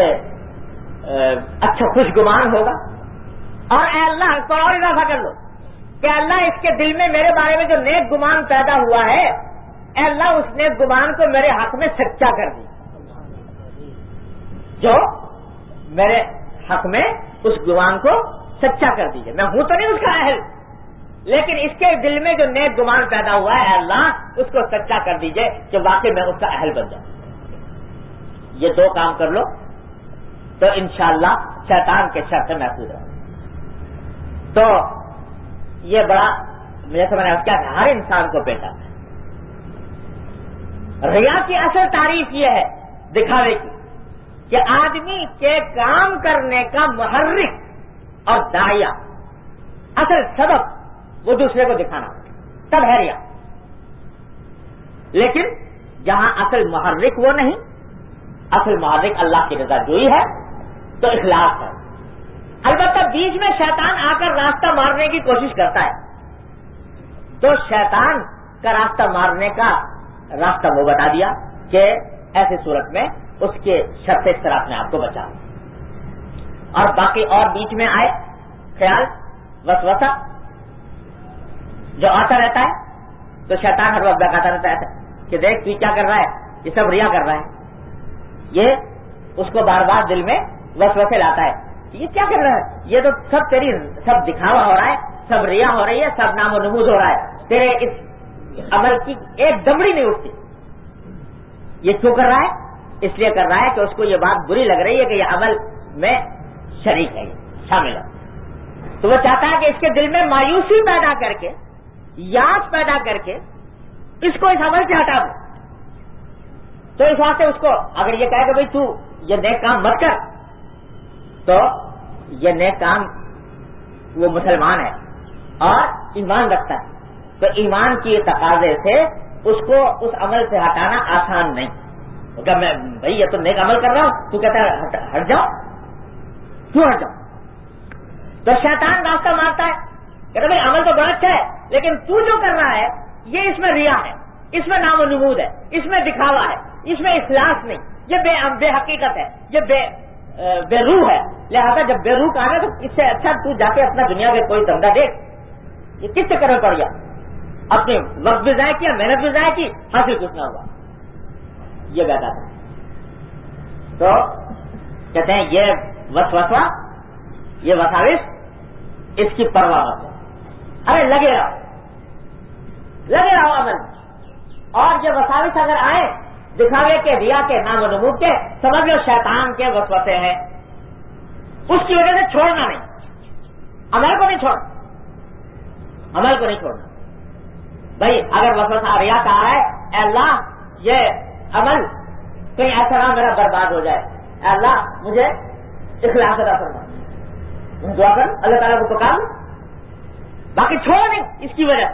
یہ اچھا خوش گمان ہوگا. اور اے اللہ اس پر اور اضافہ کر لو کہ اللہ اس کے دل میں میرے بارے میں جو نیک گمان پیدا ہوا ہے، اے اللہ اس نیک گمان کو میرے حق میں سچا کر دی. جو میرے حق میں اس گمان کو سچا کر دیجیے. میں ہوں تو نہیں اس کا اہل، لیکن اس کے دل میں جو نیک گمان پیدا ہوا ہے، اے اللہ اس کو سچا کر دیجیے کہ واقعی میں اس کا اہل بن جاؤں. یہ 2 کام کر لو تو انشاءاللہ شیطان کے شر سے محفوظ رہو. تو یہ بڑا مجھے سمجھ میں کیا کہ ہر انسان کو پیٹا ہے. ریا کی اصل تعریف یہ ہے دکھاوے کی کہ آدمی کے کام کرنے کا محرک اور داعیہ، اصل سبب وہ دوسرے کو دکھانا، تب ہے ریا. لیکن جہاں اصل محرک وہ نہیں، اصل محرک اللہ کی رضا جوئی ہے تو اخلاص ہے. البتہ بیچ میں شیطان آ کر راستہ مارنے کی کوشش کرتا ہے تو شیطان کا راستہ مارنے کا راستہ وہ بتا دیا کہ ایسی صورت میں اس کے شر سے اس طرح اپنے آپ کو بچا. اور باقی اور بیچ میں آئے خیال وسوسہ جو آتا رہتا ہے تو شیطان ہر وقت بہکاتا رہتا ہے کہ دیکھ تو کیا کر رہا ہے، یہ سب ریا کر رہا ہے. یہ اس کو بار بار دل میں وسوسے لاتا ہے، یہ کیا کر رہا ہے، یہ تو سب تیری سب دکھاوا ہو رہا ہے، سب ریا ہو رہی ہے، سب نام و نمود ہو رہا ہے، تیرے اس عمل کی ایک دمڑی نہیں اٹھتی. یہ کیوں کر رہا ہے؟ اس لیے کر رہا ہے کہ اس کو یہ بات بری لگ رہی ہے کہ یہ عمل میں شریک ہے، شامل ہے. تو وہ چاہتا ہے کہ اس کے دل میں مایوسی پیدا کر کے، یاس پیدا کر کے اس کو اس عمل سے ہٹا دو. تو اس واسطے اس کو اگر یہ کہے کہ بھائی تو یہ نیک کام مت کر، تو یہ نیک کام، وہ مسلمان ہے اور ایمان رکھتا ہے تو ایمان کی تقاضے سے اس کو اس عمل سے ہٹانا آسان نہیں. کہ میں بھائی یہ تو نیک عمل کر رہا ہوں، تو کہتا ہے ہٹ جاؤ، کیوں ہٹ جاؤ؟ تو شیطان راستہ مارتا ہے، کہتا بھائی عمل تو بڑا اچھا ہے لیکن تو جو کر رہا ہے یہ اس میں ریا ہے، اس میں نام و نمود ہے، اس میں دکھاوا ہے، اس میں اخلاص نہیں، یہ بے حقیقت ہے، یہ بے روح ہے. لہذا جب بے روح کہا تو اس سے اچھا تو جا کے اپنا دنیا کے کوئی دھندا دیکھ. یہ کس چکر میں پڑ گیا، اپنے وقت بھی ضائع کیا، محنت بھی ضائع کی، حاصل کچھ نہ ہوا. یہ کہتا تھا. تو کہتے ہیں یہ وسوسہ، یہ وساوس، اس کی پرواہ مت کرو، ارے لگے رہو عمل، اور یہ وساوس اگر آئے دکھاوے کے، ریا کے، نام و نمود کے، سمجھ لو شیطان کے وسوسے ہیں، اس کی وجہ سے چھوڑنا نہیں، عمل کو نہیں چھوڑنا، عمل کو نہیں چھوڑنا۔ بھائی اگر وسوسہ ریا کا آ رہا ہے، اے اللہ یہ عمل کہیں ایسا نہ میرا برباد ہو جائے، اے اللہ مجھے اخلاص عطا فرما، دعا کر اللہ تعالیٰ کو پکار، باقی چھوڑو نہیں اس کی وجہ۔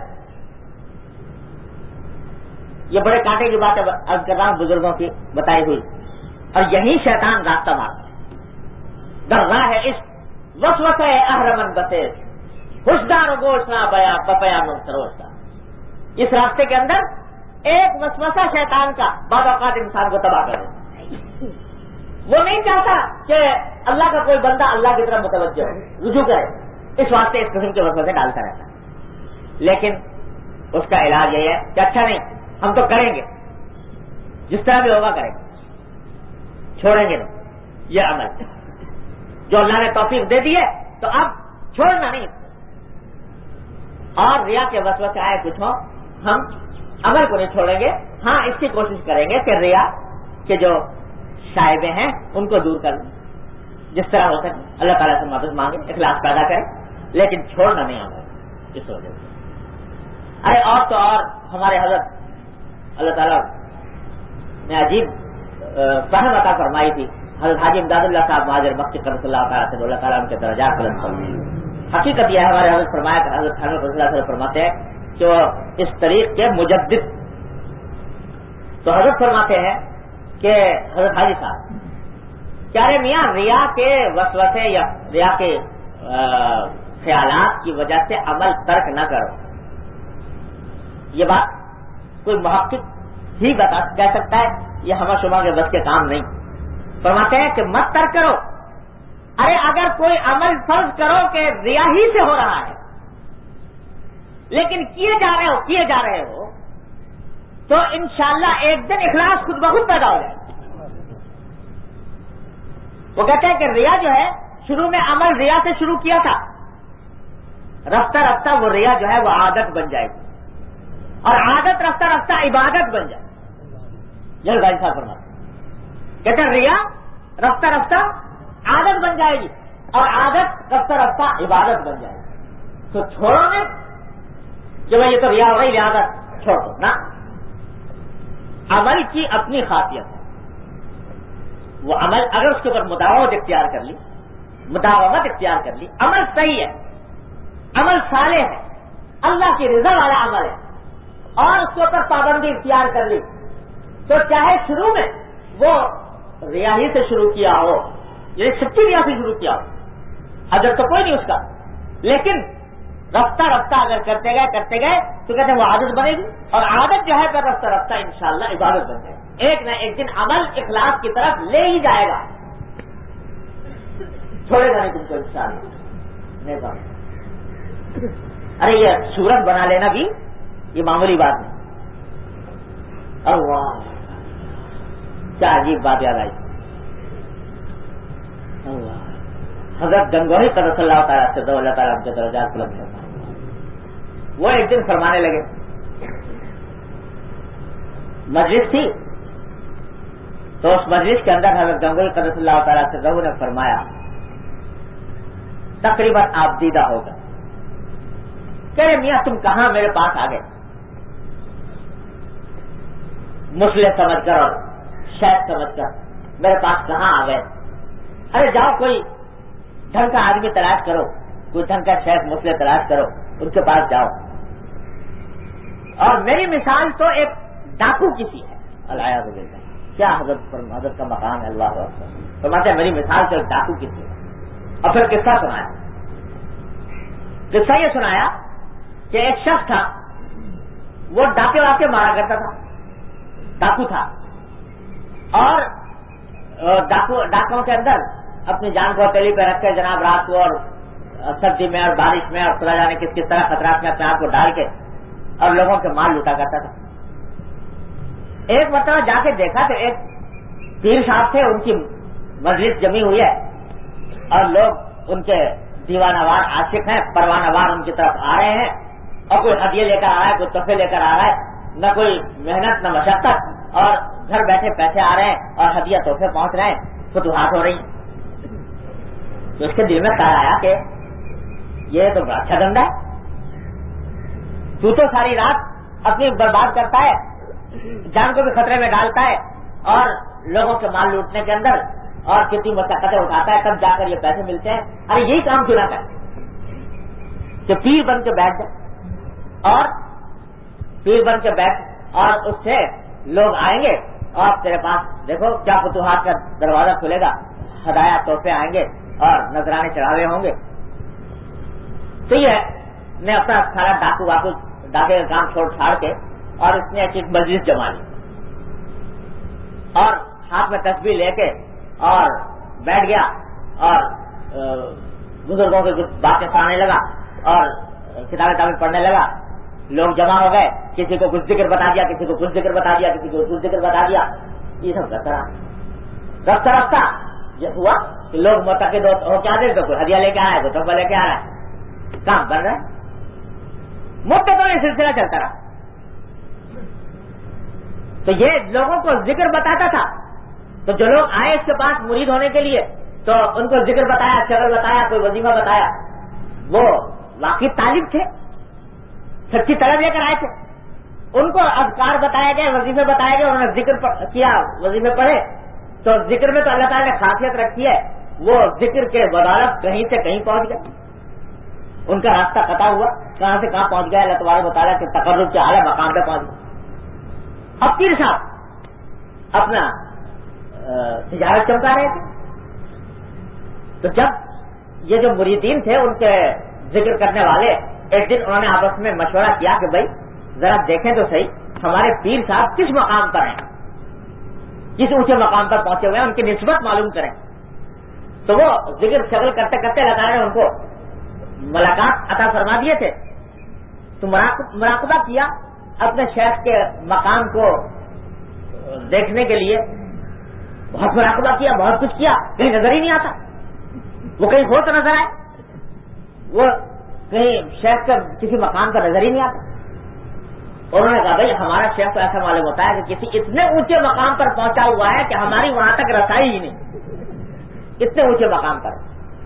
یہ بڑے کانٹے کی بات ہے، عرض کر رہا ہوں بزرگوں کی بتائی ہوئی، اور یہی شیطان راستہ مارتا ہے۔ در راہ عشق وسوسہ اہرمن بسیز، ہوشدار و گوش نہ بیا بپیا من سروشتا۔ اس راستے کے اندر ایک وسوسہ شیطان کا بعض اوقات انسان کو تباہ کر دیتا، وہ نہیں چاہتا کہ اللہ کا کوئی بندہ اللہ کی طرف متوجہ ہو، رجوع کرے، اس واسطے اس قسم کے وسوسے ڈالتا رہتا ہے۔ لیکن اس کا علاج یہ ہے کہ اچھا نہیں، ہم تو کریں گے، جس طرح بھی ہوگا کریں گے، چھوڑیں گے نہیں یہ عمل جو اللہ نے توفیق دے دی ہے، تو اب چھوڑنا نہیں۔ اور ریا کے وسوسے آئے کچھ ہو، ہم عمل کو نہیں چھوڑیں گے، ہاں اس کی کوشش کریں گے کہ ریا کے جو شائبے ہیں ان کو دور کر لیں، جس طرح ہو سکے اللہ تعالیٰ سے مدد مانگے، اخلاص پیدا کریں، لیکن چھوڑنا نہیں عمل اس وجہ سے۔ ارے اور تو اور ہمارے حضرت اللہ تعالیٰ نے عجیب فہم عطا فرمائی تھی، حضرت حاجی امداد اللہ صاحب مہاجر مکی قدس اللہ تعالیٰ سے اللہ تعالیٰ ان کے درجات بلند فرمائے۔ حقیقت یہ ہے ہمارے حضرت فرمایا کہ حضرت خانہ رسول اللہ صلی اللہ علیہ وسلم فرماتے ہیں کہ وہ اس طریق کے مجدد، تو حضرت فرماتے ہیں کہ حضرت حاجی صاحب کیا رے میاں ریا کے وسوسے یا ریا کے خیالات کی وجہ سے عمل ترک نہ کرو، یہ بات کوئی محقق ہی کہہ سکتا ہے، یہ ہمہ شمہ کے بس کے کام نہیں۔ فرماتے ہیں کہ مت ترک کرو، ارے اگر کوئی عمل فرض کرو کہ ریا ہی سے ہو رہا ہے لیکن کیے جا رہے ہو تو انشاءاللہ ایک دن اخلاص خود بخود پیدا ہو جائے۔ وہ کہتے ہیں کہ ریا جو ہے شروع میں عمل ریا سے شروع کیا تھا، رفتہ رفتہ وہ ریا جو ہے وہ عادت بن جائے گی، اور عادت رفتہ رفتہ عبادت بن جائے گی۔ یہ غازی صاحب فرماتے کہتے ہیں ریا رفتہ رفتہ عادت بن جائے گی، اور عادت رفتہ رفتہ عبادت بن جائے گی۔ تو چھوڑو نہیں کہ بھائی یہ تو ریا ہو گئی لہٰذا چھوڑ دو نا، عمل کی اپنی خاصیت ہے، وہ عمل اگر اس کے اوپر مداومت اختیار کر لی، عمل صحیح ہے، عمل صالح ہے، اللہ کی رضا والا عمل ہے، اور اس کے اوپر پابندی اختیار کر لی، تو چاہے شروع میں وہ ریا ہی سے شروع کیا ہو، یعنی سچی ریا سے شروع کیا ہو، اگر تو کوئی نہیں اس کا، لیکن رفتہ رفتہ اگر کرتے گئے تو کہتے ہیں وہ عادت بنے گی، اور عادت جو ہے پھر رفتہ رفتہ انشاءاللہ عبادت بن جائے گی، ایک نہ ایک دن عمل اخلاص کی طرف لے ہی جائے گا، چھوڑے گا نہیں تم کو انشاءاللہ نہیں۔ ارے یہ صورت بنا لینا بھی یہ معمولی بات نہیں، اللہ کیا عجیب بات یاد آئی، اللہ حضرت گنگوہی قدس اللہ تعالیٰ سے اللہ تعالیٰ کے درجات بلند فرمائے، وہ ایک دن فرمانے لگے، مجلس تھی تو اس مجلس کے اندر حضرت گنگوہی قدس اللہ تعالیٰ سے نے فرمایا، تقریباً آپ دیدہ ہو گئے، کہ میاں تم کہاں میرے پاس آ گئے، مسلح سمجھ کر اور شیخ سمجھ کر میرے پاس کہاں آ گئے، ارے جاؤ کوئی ڈھنگ کا آدمی تلاش کرو، کوئی ڈھنگ کا شیخ مسلح تلاش کرو، ان کے پاس جاؤ، اور میری مثال تو ایک ڈاکو کی سی ہے، العیاذ باللہ، کیا حضرت کا مقام ہے، اللہ اکبر، فرماتے ہیں میری مثال تو ایک ڈاکو کی سی ہے۔ اور پھر قصہ یہ سنایا کہ ایک شخص تھا، وہ ڈاکے واقع مارا کرتا تھا، ڈاکو تھا، اور ڈاکوں کے اندر اپنی جان کو ہتھیلی پہ رکھ کے جناب رات کو اور سردی میں اور بارش میں اور خدا جانے کس طرح خطرات میں اپنے آپ کو ڈال کے اور لوگوں کے مال لوٹا کرتا تھا۔ ایک مرتبہ جا کے دیکھا تو ایک پیر صاحب تھے، ان کی مجلس جمی ہوئی ہے اور لوگ ان کے دیوانہ وار عاشق ہیں، پروانہ وار ان کی طرف آ رہے ہیں، اور کوئی ہدیے لے کر آ رہا ہے، کوئی تحفے لے کر آ رہا ہے، نہ کوئی محنت نہ مشقت، اور گھر بیٹھے پیسے آ رہے ہیں اور ہدیہ تحفے پہنچ رہے ہیں، فتوحات ہو رہی ہیں. تو اس کے دل میں خیال آیا کہ یہ تو بڑا اچھا دھندا ہے. تو ساری رات اپنی برباد کرتا ہے، جان کو بھی خطرے میں ڈالتا ہے، اور لوگوں کے مال لوٹنے کے اندر اور کتنی مشقتیں اٹھاتا ہے، تب جا کر یہ پیسے ملتے ہیں. ارے یہی کام کیوں نہ کرے کہ پیر بن کے بیٹھ جائے، اور پیر بن کے بیٹھ، اور اس سے لوگ آئیں گے اور تیرے پاس دیکھو کیا فتوحات کا دروازہ کھلے گا، ہدایہ تحفے آئیں گے اور نذرانے چڑھاوے ہوں گے. تو یہ نے اپنا سارا ڈاکے کا کام چھوڑ چھاڑ کے، اور اس نے ایک مجلس جما لی اور ہاتھ میں تسبیح لے کے اور بیٹھ گیا اور بزرگوں کی کچھ باتیں سنانے لگا اور کتابیں پڑھنے لگا. لوگ جمع ہو گئے، کسی کو کچھ ذکر بتا دیا، کسی کو کچھ ذکر بتا دیا، کسی کو کچھ ذکر بتا دیا. یہ سب رفتہ رفتہ یہ ہوا کہ لوگ معتقد ہو کیا دے، کوئی ہدیہ لے کے آ رہا ہے، کوئی تحفہ لے کے آ رہا ہے، کام بن رہا ہے. مدت تو یہ سلسلہ چلتا رہا. تو یہ لوگوں کو ذکر بتاتا تھا. تو جو لوگ آئے اس کے پاس مرید ہونے کے لیے، تو ان کو ذکر بتایا، شغل بتایا، کوئی وظیفہ بتایا. وہ واقعی طالب تھے، سچی طلب لے کر آئے تھے. ان کو اذکار بتایا گئے، وظیفے بتائے گئے، انہوں نے ذکر کیا، وظیفے پڑھے. تو ذکر میں تو اللہ تعالیٰ نے خاصیت رکھی ہے، وہ ذکر کے بدولت کہیں سے کہیں پہنچ گئے. ان کا راستہ قطع ہوا، کہاں سے کہاں پہنچ گیا، اللہ تبارک و تعالیٰ کے تقرب کے اعلیٰ مقام پہ پہنچ گئے. اب پیر صاحب اپنا تجارت چمکا رہے تھے. تو جب یہ جو مریدین تھے، ان کے ذکر کرنے والے، ایک دن انہوں نے آپس میں مشورہ کیا کہ بھائی ذرا دیکھیں تو صحیح ہمارے پیر صاحب کس مقام پر ہیں، کس اونچے مقام پر پہنچے ہوئے ہیں، ان کی نسبت معلوم کریں. تو وہ ذکر شغل کرتے کرتے اللہ تعالیٰ نے ان کو ملاقات عطا فرما دیے تھے. تو مراقبہ کیا اپنے شیخ کے مقام کو دیکھنے کے لیے، بہت مراقبہ کیا، بہت کچھ کیا، کہیں نظر ہی نہیں آتا. وہ کہیں ہو تو نظر آئے، وہ کہیں شیخ کا کسی مقام کا نظر ہی نہیں آتا. انہوں نے کہا بھائی ہمارا شیخ تو ایسا معلوم ہوتا ہے کہ کسی اتنے اونچے مقام پر پہنچا ہوا ہے کہ ہماری وہاں تک رسائی ہی نہیں، اتنے اونچے مقام پر.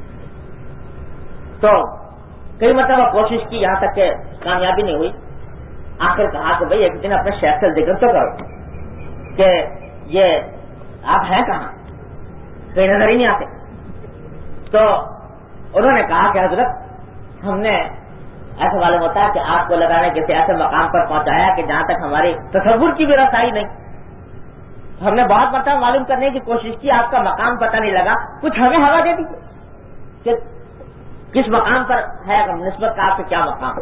تو کئی مرتبہ کوشش کی، یہاں تک کہ کامیابی نہیں ہوئی. آخر کہا کہ بھائی ایک دن اپنے شیخ کا ذکر تو کرو کہ یہ آپ ہیں کہاں، کہیں نظر ہی نہیں آتے. تو انہوں نے کہا کہ حضرت ہم نے ایسا معلوم ہوتا ہے کہ آپ کو اللہ تعالیٰ نے کسی ایسے مقام پر پہنچایا کہ جہاں تک ہماری تصور کی بھی رسائی نہیں. ہم نے بہت مرتبہ معلوم کرنے کی کوشش کی، آپ کا مقام پتہ نہیں لگا. کچھ ہمیں ہوا دے دیجیے کہ کس مقام پر ہے، نسبت کا آپ سے کیا مقام.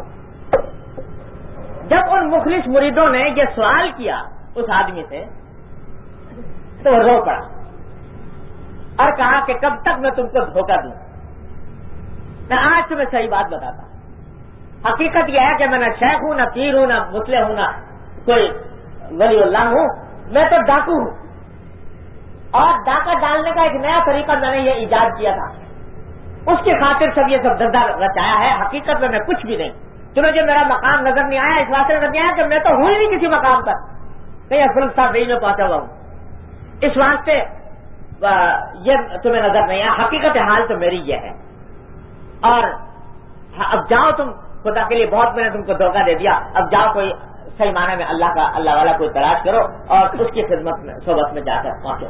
جب ان مخلص مریدوں نے یہ سوال کیا اس آدمی سے تو وہ رو پڑا اور کہا کہ کب تک میں تم کو دھوکہ دوں. میں آج تمہیں صحیح بات بتاتا ہوں. حقیقت یہ ہے کہ میں نہ شیخ ہوں، نہ پیر ہوں، نہ مسلح ہوں، نہ کوئی ولی اللہ ہوں. میں تو ڈاکو ہوں، اور ڈاکہ ڈالنے کا ایک نیا طریقہ میں نے یہ ایجاد کیا تھا. اس کی خاطر سب یہ سب دھندا رچایا ہے. حقیقت میں کچھ بھی نہیں. تمہیں جو میرا مقام نظر نہیں آیا اس واسطے نظر نہیں آیا کہ میں تو ہوں ہی نہیں کسی مقام پر، کہیں افضل صاحب میں پہنچا ہوا ہوں. اس واسطے یہ تمہیں نظر نہیں آیا. حقیقت حال تو میری یہ ہے. اور اب جاؤ تم، خدا کے لیے بہت میں نے تم کو دھوکہ دے دیا. اب جاؤ کوئی صحیح معنی میں اللہ والا کوئی تلاش کرو اور اس کی خدمت میں صحبت میں جا کر پہنچو.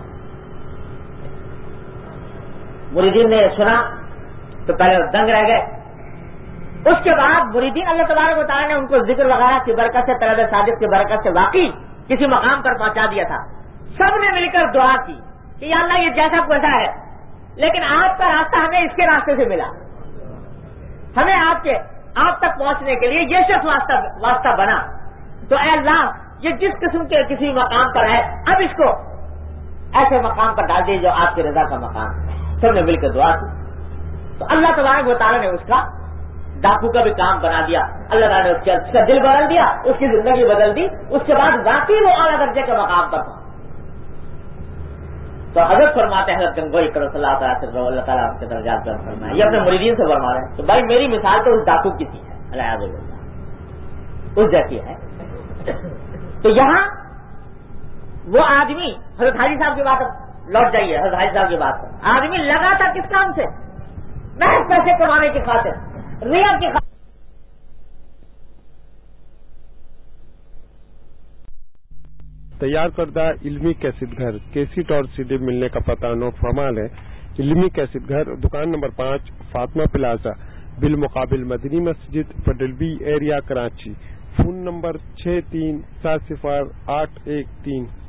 مریدین نے سنا تو پہلے دنگ رہ گئے. اس کے بعد مریدین اللہ تبارک و تعالیٰ نے ان کو ذکر وغیرہ کی برکت سے، طلب صادق کی برکت سے واقعی کسی مقام پر پہنچا دیا تھا. سب نے مل کر دعا کی کہ یا اللہ یہ جیسا کوسا ہے، لیکن آپ کا راستہ ہمیں اس کے راستے سے ملا. ہمیں آپ تک پہنچنے کے لیے یہ شخص واسطہ بنا. تو اے اللہ یہ جس قسم کے کسی مقام پر ہے، اب اس کو ایسے مقام پر ڈال دیجیے جو آپ کی رضا کا مقام ہے. سب نے مل کر دعا کی. تو اللہ تبارک و تعالیٰ نے اس کا ڈاکو کا بھی کام بنا دیا. اللہ تعالیٰ نے اس کا دل بدل دیا، اس کی زندگی بدل دی. اس کے بعد واقعی وہ اعلیٰ درجے کے مقام پر تھا. تو حضرت فرماتے ہیں حضرت گنگوئی کرو صلی اللہ تعالیٰ اللہ تعالیٰ کے درجات پر فرمایا، یہ اپنے مریدین سے فرما رہے ہیں کہ بھائی میری مثال تو اس ڈاکو کی سی ہے، الیاذ باللہ اس جیسی ہے۔ تو یہاں وہ آدمی، حضرت حاجی صاحب کی بات لوٹ جائیے، حضرت حاجی صاحب کی بات پر، آدمی لگا تھا کس کام سے؟ محض پیسے کمانے کی خاطر، ریا کی خاطر۔ تیار کردہ علمی کیسٹ گھر کیسٹ اور سی ڈی ملنے کا پتہ نوٹ فرما لیں۔ علمی کیسٹ گھر، دکان نمبر 5، فاطمہ پلازا، بالمقابل مدنی مسجد، Patel B area, Karachi. Phone number 63708113۔